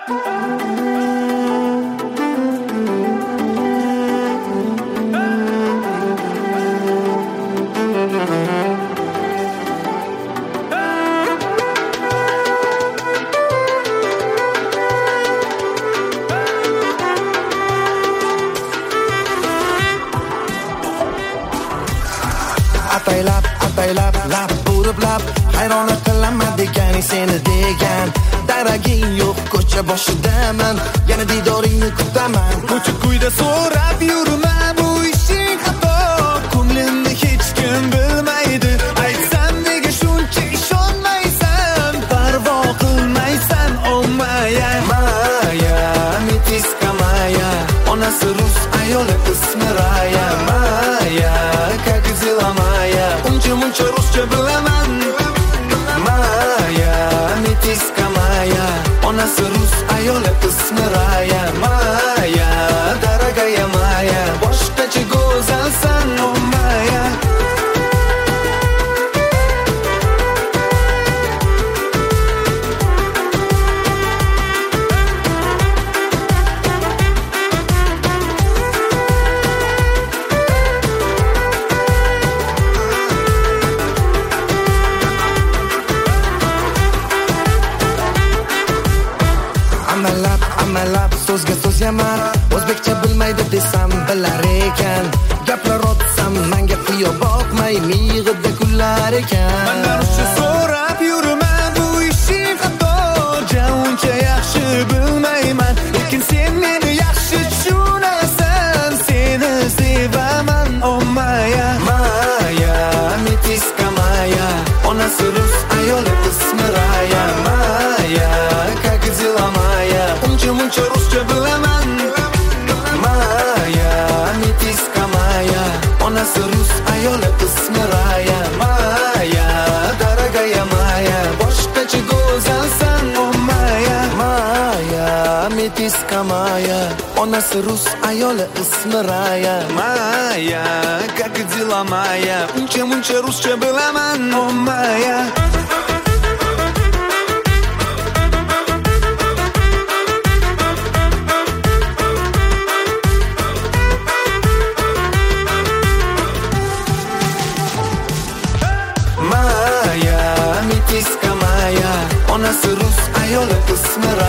Ataylab lab urib lab hayron qilaman deganing seni degan daraging yo'q ko'cha boshidaman yana didoringni kutaman ko'cha kuyda so'rab yurma bu ishing xato ko'nglimni hech kim bilmaydi aytsam nega shuncha ishonmaysan parvo qilmaysan oh maya maya mitiska maya onasi rus ayoli ismi Raya maya как дела моя uncha ruscha bilaman maya mitiska maya onasi rus ayoli ismi Raya maya daragaya maya boshqacha go'zalsan oh maya amalab so'zga so'z yamar o'zbekcha bilmaydi desam bilar ekan gaplar otsam menga qiyo boqmay miyig'ida kullar ekan mendan ruscha so'rab yurma bu ishing xato uncha yaxshi bilmayman lekin sen meni yaxshi tushunasan seni sevaman oh maya maya mitiska maya onasi rus ayoli ismi Raya maya как дела моя uncha ruscha bilaman maya mitiska maya onasi rus ayoli ismi Raya maya daragaya maya boshqacha go'zalsan oh maya maya mitiska maya onasi rus ayoli ismi Raya maya как дела моя uncha ruscha bilaman oh maya onasi rus ayoli ismi